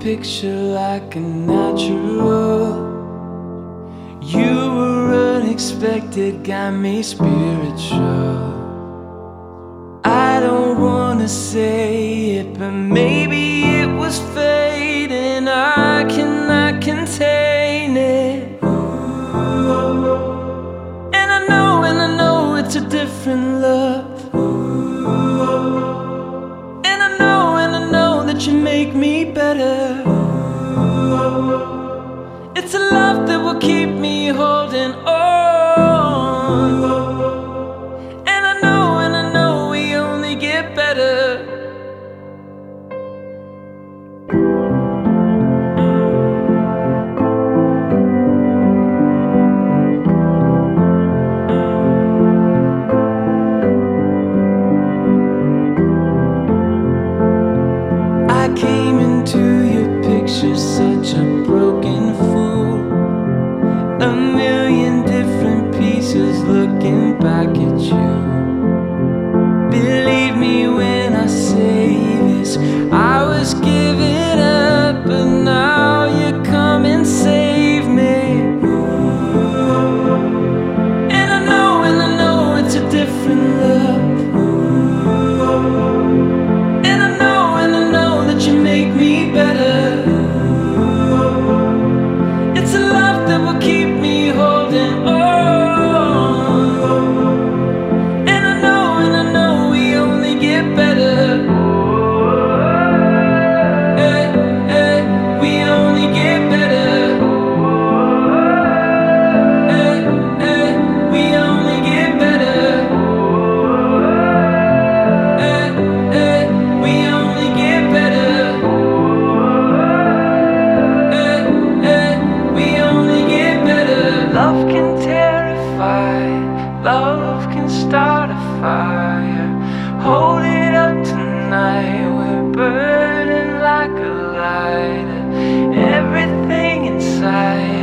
picture like a natural. You were unexpected, got me spiritual. I don't wanna say it, but maybe it was fate, and I cannot contain it. And I know it's a different love. And I know that you make me better. It's a love that will keep me holding on. And I know we only get better. I came into your picture such a broken fool, a million different pieces looking back at you. Believe me when I say this, I was giving up, but now you come and save me. And I know it's a different love. And I know that you make me better. It's a love that will keep me holding on. And I know we only get better. Hey, hey, we only get better. Hey, hey, we only get better. Hey, hey, we only get better. Hey, hey, we only get better. Love can terrify, love can start a fire. Hold it up tonight, we're burning like a lighter. Everything inside